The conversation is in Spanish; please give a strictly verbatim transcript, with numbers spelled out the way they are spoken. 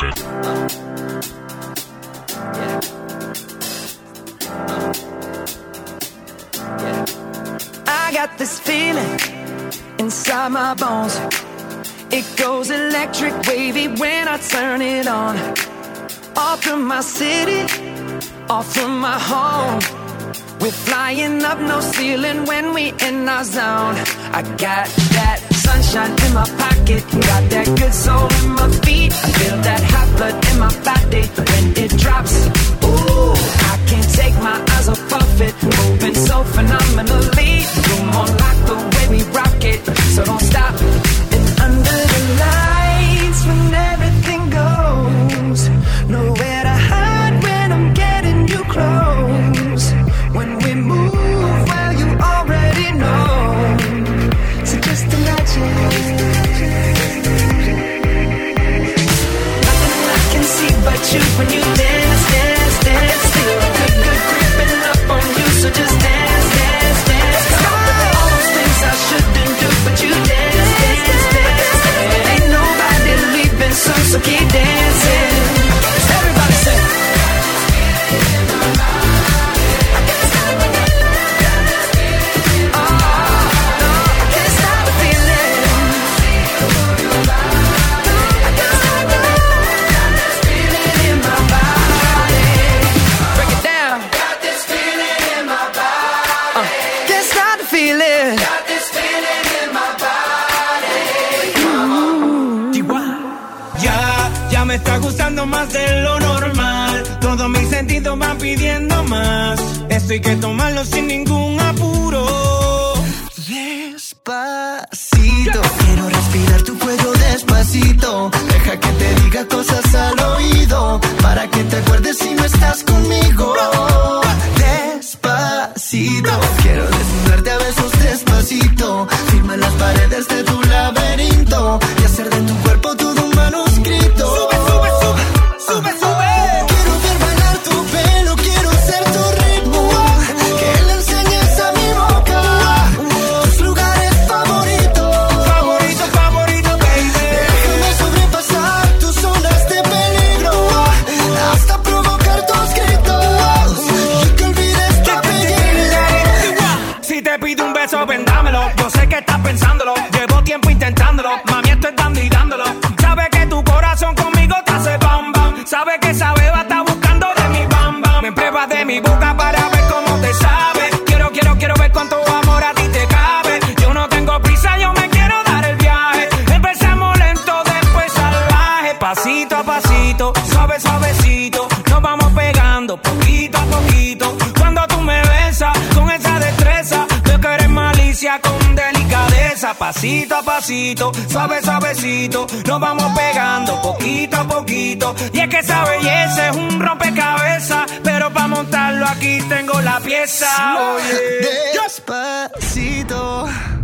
I got this feeling inside my bones. It goes electric wavy when I turn it on. Off from my city, off from my home. We're flying up, no ceiling when we in our zone. I got that sunshine in my pocket, got that good soul in my feet. I feel that hot blood in my body when it drops. Ooh, I can't take my eyes off of it, moving so phenomenally. You're more like the way we rock it, so don't stop. And under the lights, when everything goes, nowhere to hide when I'm getting you close. When we move, well, you already know. So just imagine. Nothing I can see but you when you dance, dance, dance. Feel good, good creeping up on you. So just dance, dance, dance. All those things I shouldn't do, but you dance, dance, dance. Ain't nobody leaving soon, so keep dancing. Everybody say. Está gustando más de lo normal. Todos mis sentidos van pidiendo más. Esto hay que tomarlo sin ningún apuro. Despacito, quiero respirar tu cuello despacito. Deja que te diga cosas al oído, para que te acuerdes si no estás conmigo. Despacito, quiero desnudarte a besos despacito. Firma en las paredes de tu laberinto y hacer de tu cuerpo todo un manuscrito. Sube, sube. Quiero ver bailar tu pelo, quiero ser tu ritmo. Que le enseñes a mi boca tus lugares favoritos. Favorito, favorito, baby. Déjame sobrepasar tus zonas de peligro, hasta provocar tus gritos y que olvides tu apellido. Si te pido un beso, ven dámelo. Yo sé que estás pensándolo, llevo tiempo intentándolo. Mami, estoy dando y dándolo. Sabes que tu corazón conmigo te hace bam bam. Sabes que esa beba está buscando de mi bam bam. Me pruebas de mi boca para ver cómo te sabe. Quiero, quiero, quiero ver cuánto amor a ti te cabe. Yo no tengo prisa, yo me quiero dar el viaje. Empezamos lento, después salvaje. Pasito a pasito, suave, suavecito. Nos vamos pegando poquito a poquito. Cuando tú me besas con esa destreza, veo que eres malicia con delicadeza. Pasito a pasito, suave, suavecito. Nos vamos pegando poquito a poquito. Y es que esa belleza es un rompecabezas, pero para montarlo aquí tengo la pieza. Oye, despacito.